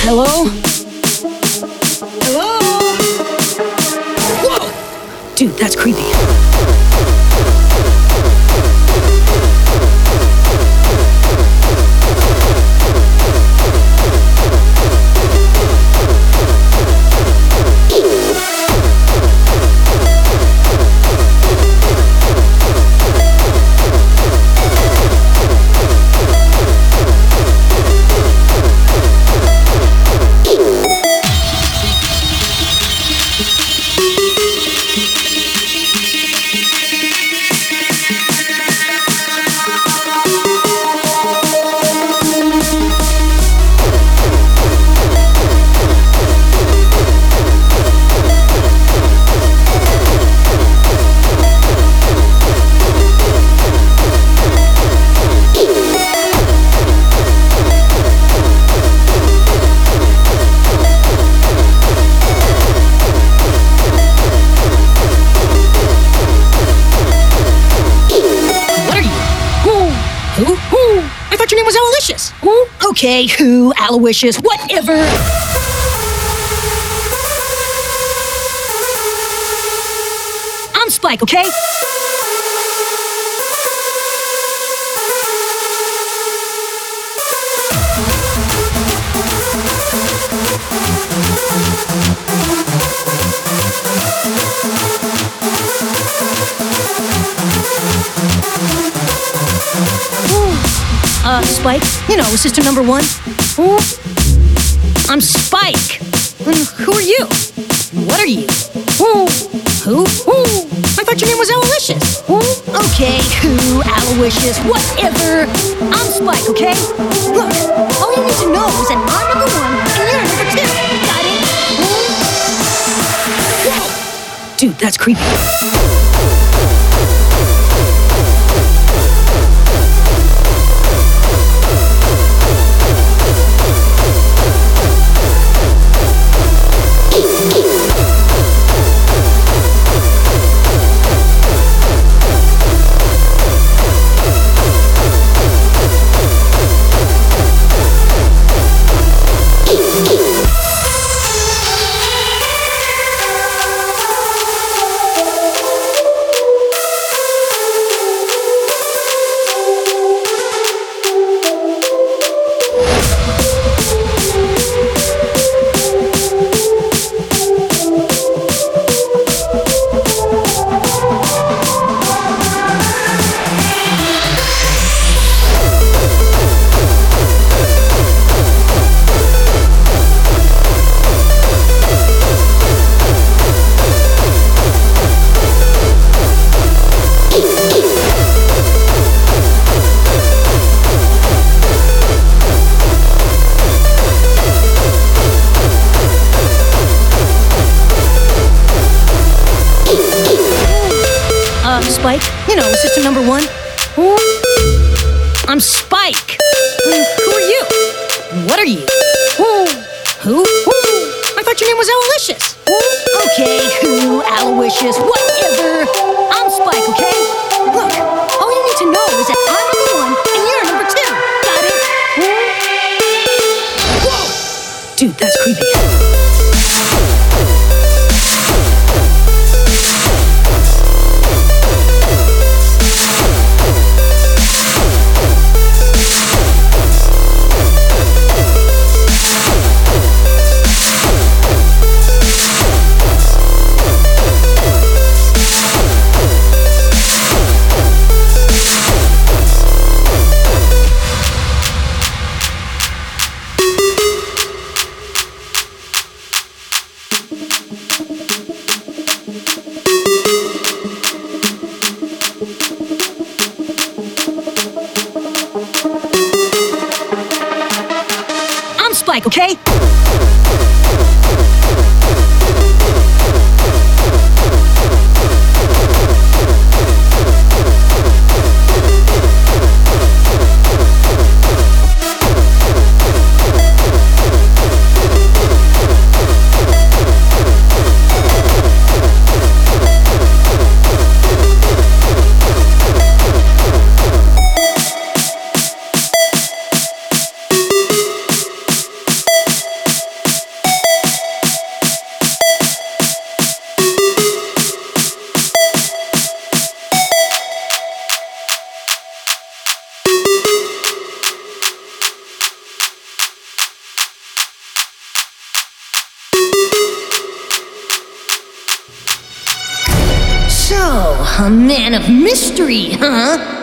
Hello? Hello? Whoa! Dude, that's creepy. I thought your name was Aloysius. Who? Okay, who? Aloysius, whatever. I'm Spike, okay? Spike, you know, sister number one. I'm Spike. Who are you? What are you? Who? I thought your name was Aloysius. Okay, who? Aloysius, whatever. I'm Spike, okay? Look, all you need to know is that I'm number one and you're number two. Got it? Whoa! Dude, that's creepy. Spike, you know, sister number one. I'm Spike. Who are you? What are you? Who? I thought your name was Aloysius. Okay, who? Aloysius, whatever. I'm Spike, okay? Look, all you need to know is that I'm number one and you're number two. Got it? Whoa! Dude, that's creepy. Spike, okay? So, a man of mystery, huh?